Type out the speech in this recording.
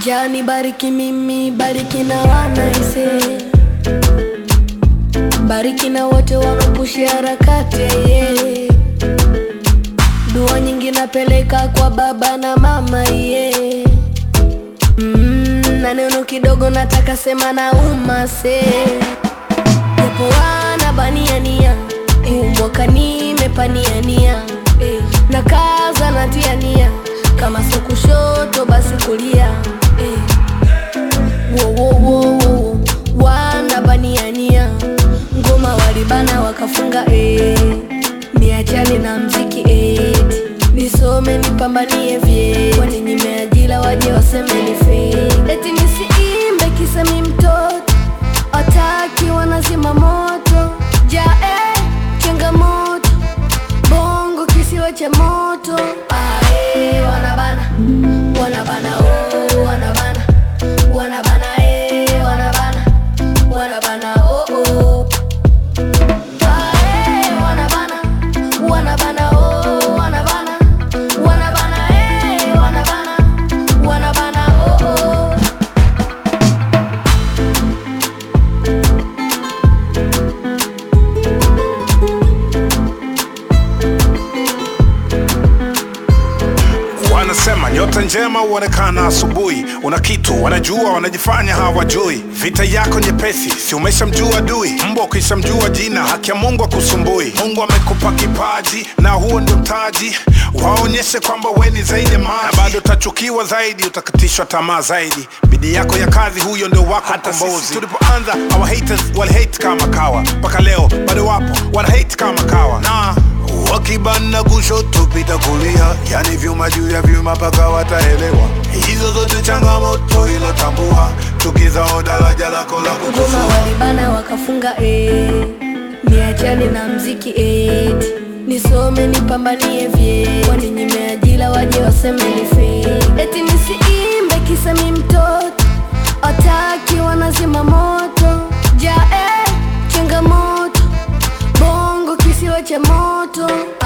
Jani bariki mimi, bariki na wanaise, bariki na wote wanapushi harakati, yeah. Dua nyingi napeleka kwa baba na mama, yeah. Na neno kidogo nataka sema na umase. Yapo wana baniania, mwaka nimepaniania, na kaza natiania, kama so kushoto basi kulia, wana baniania, ngoma walibana wakafunga, niachane na mziki, nisome nipambanie vye, kwani nimeajila waje waseme ni fake. Eti nisiimbe kisa mi mtoto, ataki wanazima moto, changamoto, bongo kisiwa cha moto. Wanabana, wanabana, oh, wanabana, wanabana, wanabana, wanabana, oh, oh. Wanabana, wanabana, oh, wanabana, wanabana, wanabana, wanabana, oh, oh. Wanasema nyota njema huonekana asubuhi. Una kitu wanajua, wanajifanya hawajui. Vita yako nyepesi, si umeshamjua adui. Mbwa ukishamjua jina, haki ya Mungu akusumbui. Mungu amekupa kipaji na huo ndio mtaji, waonyeshe kwamba we ni zaidi maji. Na bado utachukiwa zaidi, utakatishwa tamaa zaidi. Bidii yako ya kazi, huyo ndio wako mkombozi. Tulipoanza our haters wali hate kama kawa, mpaka leo bado wapo wana hate kama kawa. Na wakibana kushoto pita kulia, yani vyuma juu ya vyuma paka wataelewa. Hizo zote changamoto ilo tambua, tukizao daraja lako la kukusua. Ngoma walibana wakafunga, niachane na mziki, nisome nipambanie vye, kwani nimeajila waje waseme ni fake. Eti nisiimbe kisa mi mtoto, ataki wanazima moto, changamoto, bongo kisiwa cha moto.